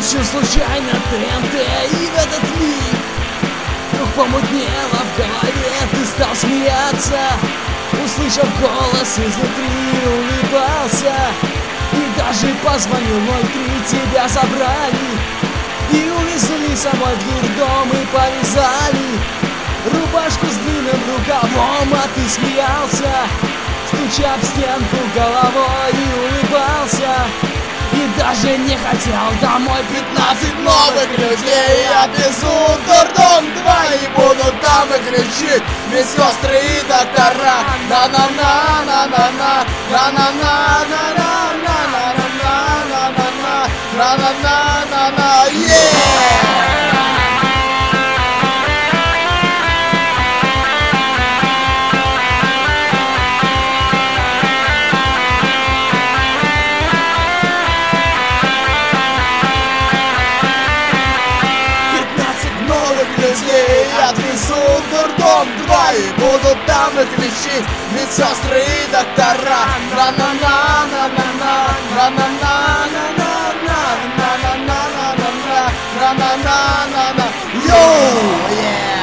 Включил случайно ТНТ, и в этот миг вдруг помутнело в голове. Ты стал смеяться, услышав голос изнутри, улыбался. И даже позвонил 03, тебя забрали и увезли самой в дурдом и повязали. Рубашку с длинным рукавом, а ты смеялся, стуча об стенку головой и улыбался. И даже не хотел домой. 15 новых людей отвезут в дурдом 2 и будут там их лечить медсестры и доктора. На-на-на-на-на-на, на-на-на-на-на-на-на-на-на-на-на, на-на-на-на-на, людей отвезут в дурдом 2 и будут там их лечить медсестры и доктора. На-на-на-на-на-на, на-на-на-на-на-на-на-на-на-на-на-на-на. Йоу!